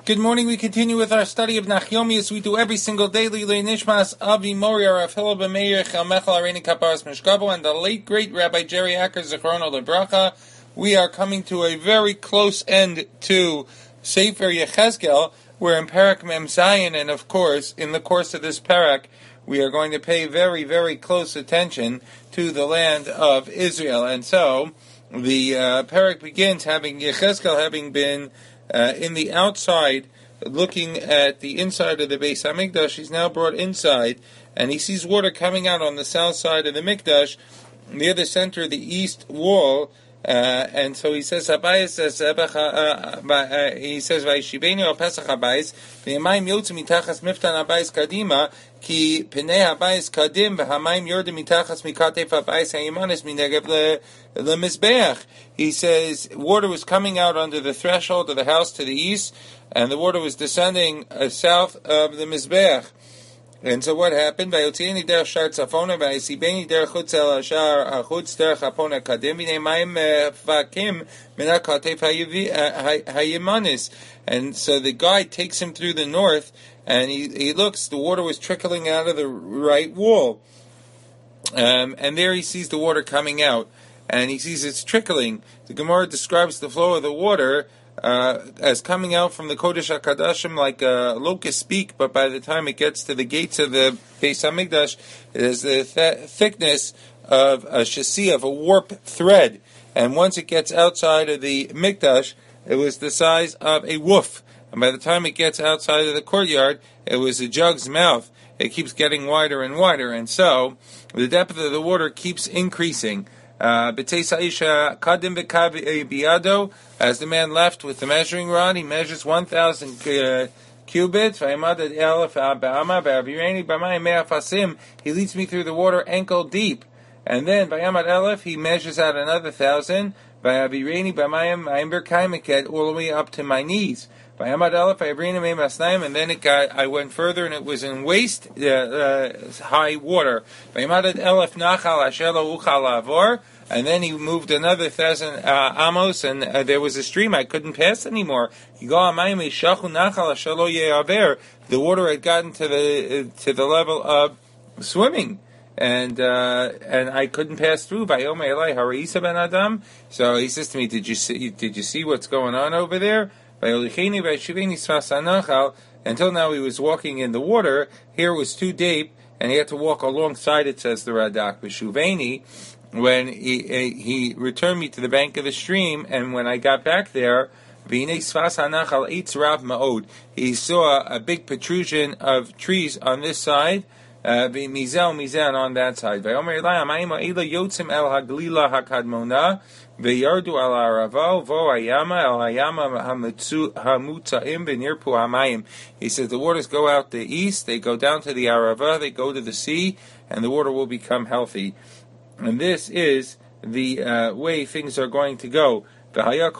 Good morning. We continue with our study of Nachyomi as we do every single day. Lilei Nishmas Avi Mori Rav Hillel ben Meir Chalmechel Areini Kaparas Mishkabo and the late great Rabbi Jerry Acker Zichrono Lebracha. We are coming to a very close end to Sefer Yechezkel. We're in Parak Mem Zayin, and of course, in the course of this Parak, we are going to pay very, very close attention to the land of Israel. And so, the Parak begins having Yechezkel having been in the outside, looking at the inside of the Beis HaMikdash. He's now brought inside, and he sees water coming out on the south side of the Mikdash, near the center of the east wall. And so he says, Habayis says, he says, Vayishibeni al Pesach Habayis, v'yamayim yotzim mitachas miftan Habayis kadima, ki penei Habayis kadim, v'hamayim yordim mitachas mikatef Habayis hayimanis minegev lemizbeach. He says, water was coming out under the threshold of the house to the east, and the water was descending south of the Mizbeach. And so what happened? Vayotzieni derech shar tzafona, vayisibeni derech chutz el shar chutz derech hapona kadim, v'nei mayim fakim minat katef hayimanis. And so the guide takes him through the north, and he looks, the water was trickling out of the right wall. And there he sees the water coming out, and he sees it's trickling. The Gemara describes the flow of the water as coming out from the Kodesh HaKadashim like a locust beak, but by the time it gets to the gates of the Beis HaMikdash, it is the thickness of a shasi, of a warp thread. And once it gets outside of the Mikdash, it was the size of a wolf. And by the time it gets outside of the courtyard, it was a jug's mouth. It keeps getting wider and wider. And so, the depth of the water keeps increasing. As the man left with the measuring rod, he measures 1,000 cubits. He leads me through the water ankle deep. And then, he measures out another 1,000. All the way up to my knees. And then I went further, and it was in waist high water. And then he moved another 1,000 amos, and there was a stream I couldn't pass anymore. The water had gotten to the level of swimming. And I couldn't pass through. So he says to me, Did you see what's going on over there? Until now he was walking in the water. Here it was too deep, and he had to walk alongside it, says the Radak. B'shuveni, when he returned me to the bank of the stream, and when I got back there, he saw a big protrusion of trees on this side, mizan on that side. He says the waters go out the east, they go down to the Arava, they go to the sea, and the water will become healthy. And this is the way things are going to go. And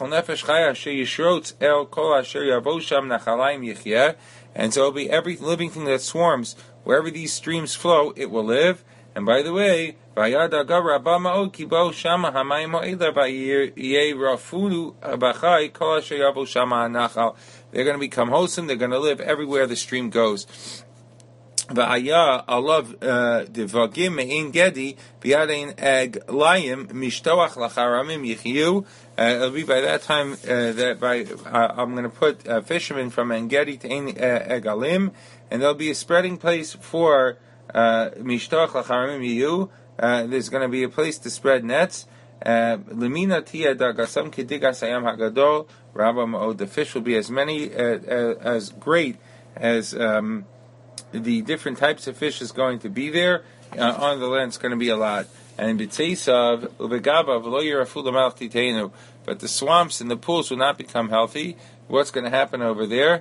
so it'll be every living thing that swarms. Wherever these streams flow, it will live. And by the way, they're going to become wholesome, they're going to live everywhere the stream goes. I love devagim mein gedi biadein eglayim mishtoach lacharamim yichyu. It'll be by that time I'm going to put fishermen from En-Gedi to Egalim, and there'll be a spreading place for mishtoach lacharamim yiyu. There's going to be a place to spread nets. Lemina tia dagasam kidigas hayam hagadol rabba ma'od. The fish will be as many as great as the different types of fish is going to be there. On the land, it's going to be a lot. And but the swamps and the pools will not become healthy. What's going to happen over there?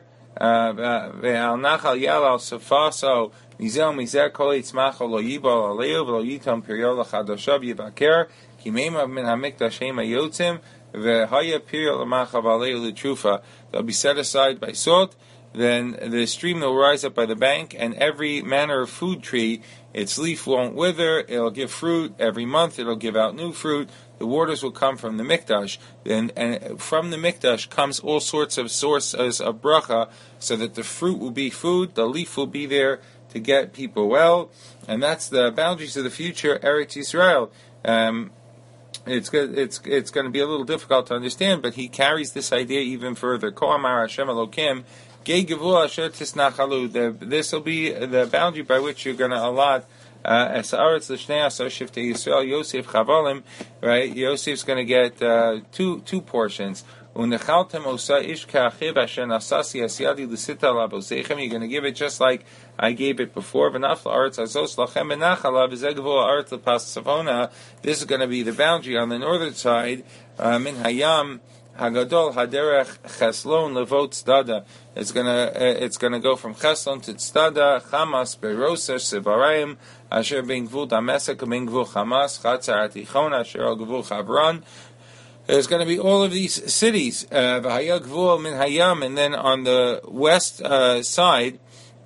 They'll be set aside by salt. then the stream will rise up by the bank, and every manner of food tree, its leaf won't wither, it'll give fruit. Every month it'll give out new fruit. The waters will come from the Mikdash, and from the Mikdash comes all sorts of sources of bracha, so that the fruit will be food, the leaf will be there to get people well, and that's the boundaries of the future, Eretz Yisrael. It's going to be a little difficult to understand, but he carries this idea even further. Ko amar Hashem Elokim, Gei gevul asher tisnachalu. This will be the boundary by which you're going to allot as Aretz l'shnei asar shiftei Yisrael. Yosef chavalim, right? Yosef's going to get two portions. Unechaltem osa ish ka'achiv asher nasasi asyadi l'sita labosechem. You're going to give it just like I gave it before. V'nafla aretz azos lachem benachala v'zegvul aretz lepas savona. This is going to be the boundary on the northern side. Min hayam hagadol haderech cheslon levot tzedada. It's gonna go from Cheslon to Tzedada. Chamas berosa sevarayim asher ben gvul Damasek ben gvul Chamas chatzar atichon asher al gvul Chavron. There's going to be all of these cities, V'haya Gvul min Hayam, and then on the west side,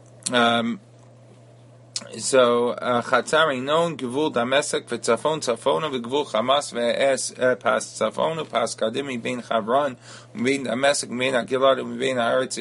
Chatzari non Gvul Damesek v'Tzafon Tzafona v'Gvul Chamas v'es pas Tzafonu pas Kadimi bein Chavron u'bein Damesek u'bein Agilad u'bein Eretz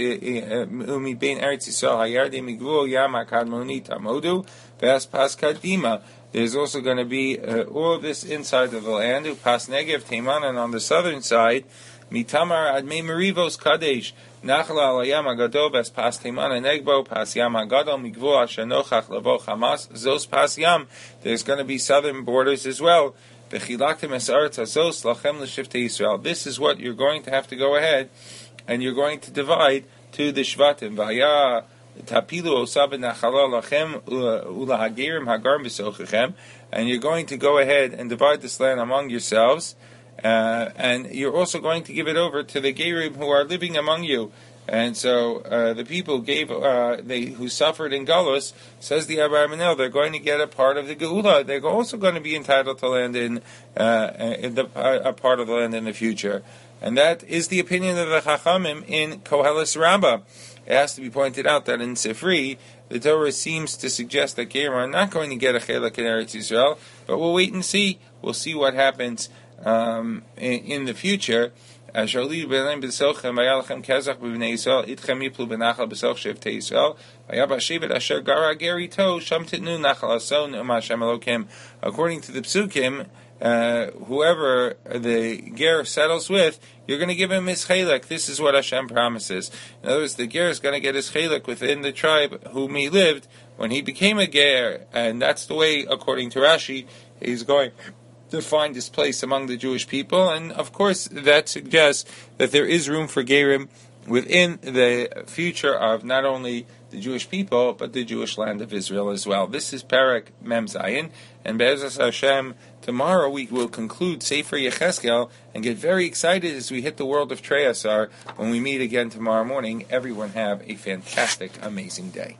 Yisrael hayardi migvul Yam HaKadmoni Tamodu v'es pas Kadima. There's also going to be all of this inside of the land, Pas Negev Teiman, and on the southern side, Mitamar Admei Merivos Kadesh, Nachla Alayam Agadol, Bes Pas Teiman and Negbo, Pas Yam Agadol, Migvul Ashenochach Lavo Hamas, Zos Pas Yam. There's going to be southern borders as well. V'chilaktem es Aretz Azos Lachem L'Shiftei Yisrael. This is what you're going to have to go ahead, and you're going to divide to the Shvatim. V'haya Tapilu Osab Nachala Lachem Ulahagerim Hagarm B'Sochechem, and you're going to go ahead and divide this land among yourselves, and you're also going to give it over to the Gerim who are living among you. And so the people who suffered in Galus, says the Abarbanel, they're going to get a part of the Geula. They're also going to be entitled to land in a part of the land in the future. And that is the opinion of the Chachamim in Koheles Rabbah. It has to be pointed out that in Sifri, the Torah seems to suggest that Gerim are not going to get a Chelek in Eretz Yisrael, but we'll wait and see. We'll see what happens in the future. Shali b'nei b'sochem v'yalachem kezach b'nei Yisrael itchem yiplu b'nachal b'soch shevtei Yisrael v'yab hashevet asher gara gerito sham titnu nachal ason u'mashem elokim. According to the Psukim, whoever the ger settles with, you're going to give him his chelek. This is what Hashem promises. In other words, the ger is going to get his chelek within the tribe whom he lived when he became a ger, and that's the way, according to Rashi, he's going to find his place among the Jewish people. And of course, that suggests that there is room for gerim within the future of not only the Jewish people, but the Jewish land of Israel as well. This is Perek Mem Zayin, and Be'ezras Hashem, tomorrow we will conclude Sefer Yecheskel and get very excited as we hit the world of Treyasar when we meet again tomorrow morning. Everyone have a fantastic, amazing day.